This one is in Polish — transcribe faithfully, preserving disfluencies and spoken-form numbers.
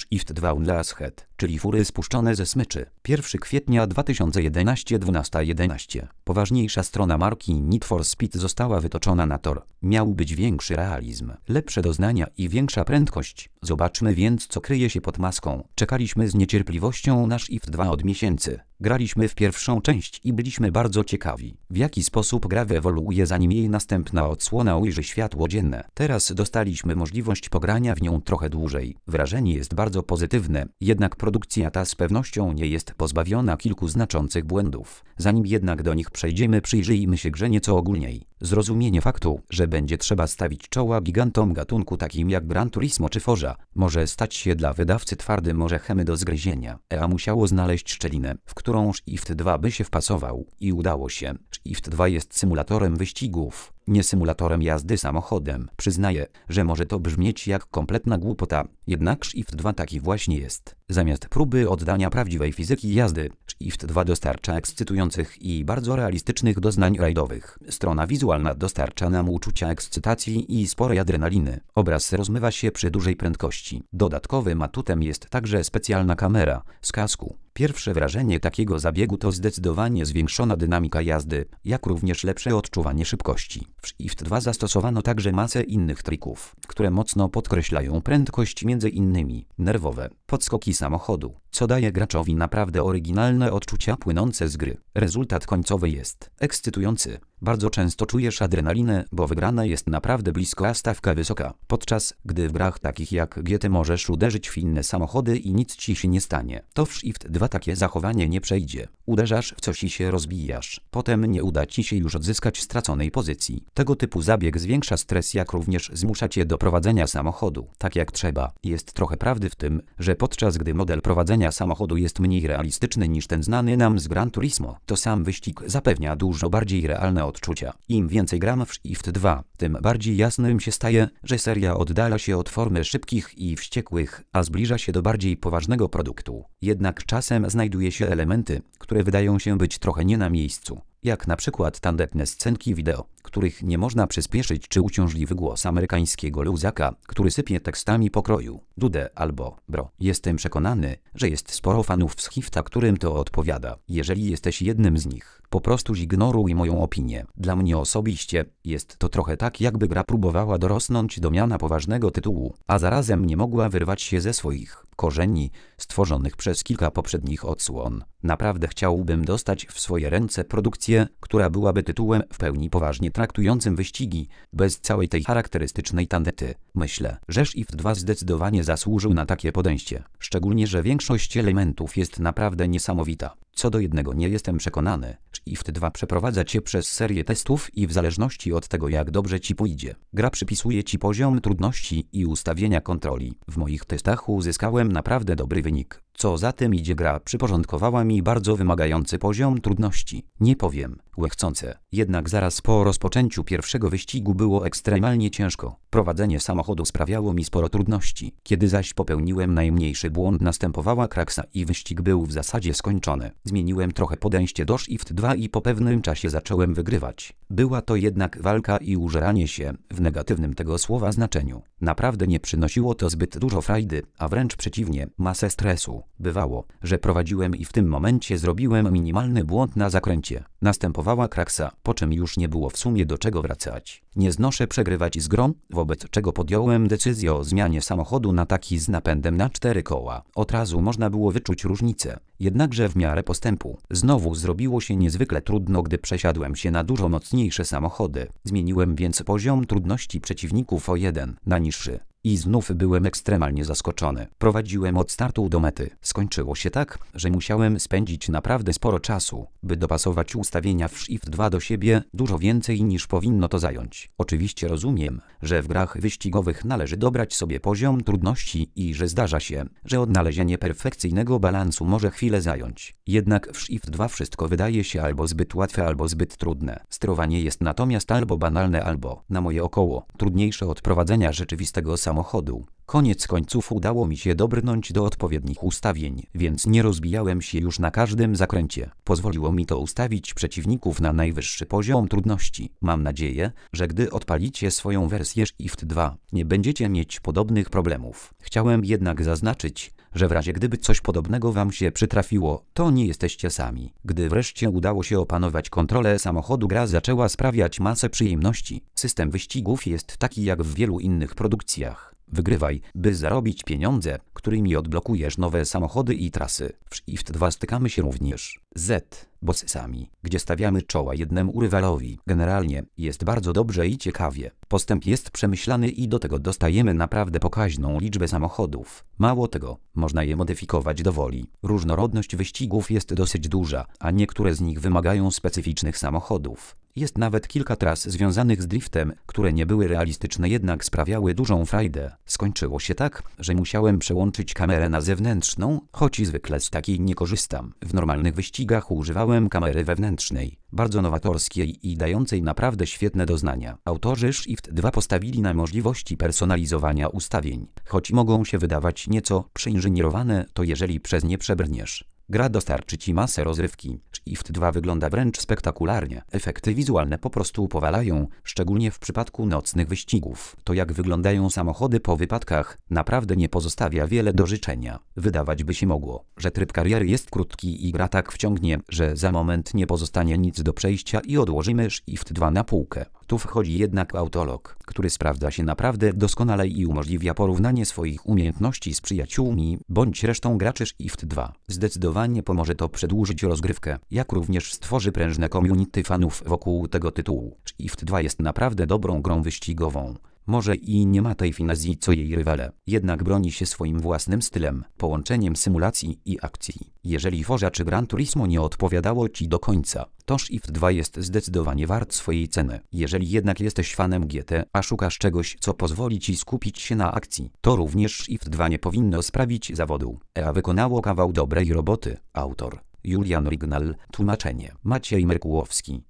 Shift dwa Unleashed Head, czyli fury spuszczone ze smyczy. pierwszego kwietnia dwa tysiące jedenastego dwunasta jedenaście. Poważniejsza strona marki Need for Speed została wytoczona na tor. Miał być większy realizm, lepsze doznania i większa prędkość. Zobaczmy więc, co kryje się pod maską. Czekaliśmy z niecierpliwością na Shift dwa od miesięcy. Graliśmy w pierwszą część i byliśmy bardzo ciekawi, w jaki sposób gra wyewoluuje, zanim jej następna odsłona ujrzy światło dzienne. Teraz dostaliśmy możliwość pogrania w nią trochę dłużej. Wrażenie jest bardzo pozytywne, jednak produkcja ta z pewnością nie jest pozbawiona kilku znaczących błędów. Zanim jednak do nich przejdziemy, przyjrzyjmy się grze nieco ogólniej. Zrozumienie faktu, że będzie trzeba stawić czoła gigantom gatunku takim jak Gran Turismo czy Forza, może stać się dla wydawcy twardym orzechem do zgryzienia. E A musiało znaleźć szczelinę, w którą Shift dwa by się wpasował, i udało się. Shift dwa jest symulatorem wyścigów, nie symulatorem jazdy samochodem. Przyznaję, że może to brzmieć jak kompletna głupota, jednak Shift dwa taki właśnie jest. Zamiast próby oddania prawdziwej fizyki jazdy, Shift dwa dostarcza ekscytujących i bardzo realistycznych doznań rajdowych. Strona wizualna dostarcza nam uczucia ekscytacji i sporej adrenaliny. Obraz rozmywa się przy dużej prędkości. Dodatkowym atutem jest także specjalna kamera z kasku. Pierwsze wrażenie takiego zabiegu to zdecydowanie zwiększona dynamika jazdy, jak również lepsze odczuwanie szybkości. W Shift dwa zastosowano także masę innych trików, które mocno podkreślają prędkość, między innymi nerwowe podskoki samochodu, co daje graczowi naprawdę oryginalne odczucia płynące z gry. Rezultat końcowy jest ekscytujący. Bardzo często czujesz adrenalinę, bo wygrana jest naprawdę blisko, a stawka wysoka. Podczas gdy w grach takich jak G T możesz uderzyć w inne samochody i nic ci się nie stanie, to w Shift dwa takie zachowanie nie przejdzie. Uderzasz w coś i się rozbijasz. Potem nie uda ci się już odzyskać straconej pozycji. Tego typu zabieg zwiększa stres, jak również zmusza cię do prowadzenia samochodu tak jak trzeba. Jest trochę prawdy w tym, że podczas gdy model prowadzenia samochodu jest mniej realistyczny niż ten znany nam z Gran Turismo, to sam wyścig zapewnia dużo bardziej realne odczucia. Im więcej gram w Shift dwa, tym bardziej jasnym się staje, że seria oddala się od formy szybkich i wściekłych, a zbliża się do bardziej poważnego produktu. Jednak czasem znajduje się elementy, które wydają się być trochę nie na miejscu. Jak na przykład tandetne scenki wideo, których nie można przyspieszyć, czy uciążliwy głos amerykańskiego luzaka, który sypie tekstami pokroju Dude albo bro. Jestem przekonany, że jest sporo fanów z Shifta, którym to odpowiada. Jeżeli jesteś jednym z nich, po prostu zignoruj moją opinię. Dla mnie osobiście jest to trochę tak, jakby gra próbowała dorosnąć do miana poważnego tytułu, a zarazem nie mogła wyrwać się ze swoich korzeni stworzonych przez kilka poprzednich odsłon. Naprawdę chciałbym dostać w swoje ręce produkcję, która byłaby tytułem w pełni poważnie traktującym wyścigi, bez całej tej charakterystycznej tandety. Myślę, że Shift dwa zdecydowanie zasłużył na takie podejście. Szczególnie, że większość elementów jest naprawdę niesamowita. Co do jednego nie jestem przekonany. Shift dwa przeprowadza cię przez serię testów i w zależności od tego, jak dobrze ci pójdzie, gra przypisuje ci poziom trudności i ustawienia kontroli. W moich testach uzyskałem naprawdę dobry wynik. Co za tym idzie, gra przyporządkowała mi bardzo wymagający poziom trudności. Nie powiem, łechcące. Jednak zaraz po rozpoczęciu pierwszego wyścigu było ekstremalnie ciężko. Prowadzenie samochodu sprawiało mi sporo trudności. Kiedy zaś popełniłem najmniejszy błąd, następowała kraksa i wyścig był w zasadzie skończony. Zmieniłem trochę podejście do Shift dwa i po pewnym czasie zacząłem wygrywać. Była to jednak walka i użeranie się, w negatywnym tego słowa znaczeniu. Naprawdę nie przynosiło to zbyt dużo frajdy, a wręcz przeciwnie, masę stresu. Bywało, że prowadziłem i w tym momencie zrobiłem minimalny błąd na zakręcie. Następowała kraksa, po czym już nie było w sumie do czego wracać. Nie znoszę przegrywać z grą, wobec czego podjąłem decyzję o zmianie samochodu na taki z napędem na cztery koła. Od razu można było wyczuć różnicę. Jednakże w miarę postępu znowu zrobiło się niezwykle trudno, gdy przesiadłem się na dużo mocniejsze samochody. Zmieniłem więc poziom trudności przeciwników o jeden na niższy. I znów byłem ekstremalnie zaskoczony. Prowadziłem od startu do mety. Skończyło się tak, że musiałem spędzić naprawdę sporo czasu, by dopasować ustawienia w Shift dwa do siebie, dużo więcej niż powinno to zająć. Oczywiście rozumiem, że w grach wyścigowych należy dobrać sobie poziom trudności i że zdarza się, że odnalezienie perfekcyjnego balansu może chwilę zająć. Jednak w Shift dwa wszystko wydaje się albo zbyt łatwe, albo zbyt trudne. Sterowanie jest natomiast albo banalne, albo, na moje około, trudniejsze od prowadzenia rzeczywistego samochodu. Koniec końców udało mi się dobrnąć do odpowiednich ustawień, więc nie rozbijałem się już na każdym zakręcie. Pozwoliło mi to ustawić przeciwników na najwyższy poziom trudności. Mam nadzieję, że gdy odpalicie swoją wersję Shift dwa, nie będziecie mieć podobnych problemów. Chciałem jednak zaznaczyć, że w razie gdyby coś podobnego wam się przytrafiło, to nie jesteście sami. Gdy wreszcie udało się opanować kontrolę samochodu, gra zaczęła sprawiać masę przyjemności. System wyścigów jest taki jak w wielu innych produkcjach. Wygrywaj, by zarobić pieniądze, którymi odblokujesz nowe samochody i trasy. W Shift dwa stykamy się również z bossami, gdzie stawiamy czoła jednemu rywalowi. Generalnie jest bardzo dobrze i ciekawie. Postęp jest przemyślany i do tego dostajemy naprawdę pokaźną liczbę samochodów. Mało tego, można je modyfikować do woli. Różnorodność wyścigów jest dosyć duża, a niektóre z nich wymagają specyficznych samochodów. Jest nawet kilka tras związanych z driftem, które nie były realistyczne, jednak sprawiały dużą frajdę. Skończyło się tak, że musiałem przełączyć kamerę na zewnętrzną, choć zwykle z takiej nie korzystam. W normalnych wyścigach używałem kamery wewnętrznej, bardzo nowatorskiej i dającej naprawdę świetne doznania. Autorzy Shift dwa postawili na możliwości personalizowania ustawień. Choć mogą się wydawać nieco przeinżynierowane, to jeżeli przez nie przebrniesz, gra dostarczy ci masę rozrywki. Shift dwa wygląda wręcz spektakularnie. Efekty wizualne po prostu powalają, szczególnie w przypadku nocnych wyścigów. To jak wyglądają samochody po wypadkach, naprawdę nie pozostawia wiele do życzenia. Wydawać by się mogło, że tryb kariery jest krótki i gra tak wciągnie, że za moment nie pozostanie nic do przejścia i odłożymy Shift dwa na półkę. Tu wchodzi jednak autolog, który sprawdza się naprawdę doskonale i umożliwia porównanie swoich umiejętności z przyjaciółmi bądź resztą graczy. Shift dwa zdecydowanie pomoże to przedłużyć rozgrywkę, jak również stworzy prężne community fanów wokół tego tytułu. Shift dwa jest naprawdę dobrą grą wyścigową. Może i nie ma tej finezji co jej rywale, jednak broni się swoim własnym stylem, połączeniem symulacji i akcji. Jeżeli Forza czy Gran Turismo nie odpowiadało ci do końca, to Shift dwa jest zdecydowanie wart swojej ceny. Jeżeli jednak jesteś fanem G T, a szukasz czegoś, co pozwoli ci skupić się na akcji, to również Shift dwa nie powinno sprawić zawodu. E A wykonało kawał dobrej roboty. Autor Julian Rignal, tłumaczenie Maciej Merkułowski.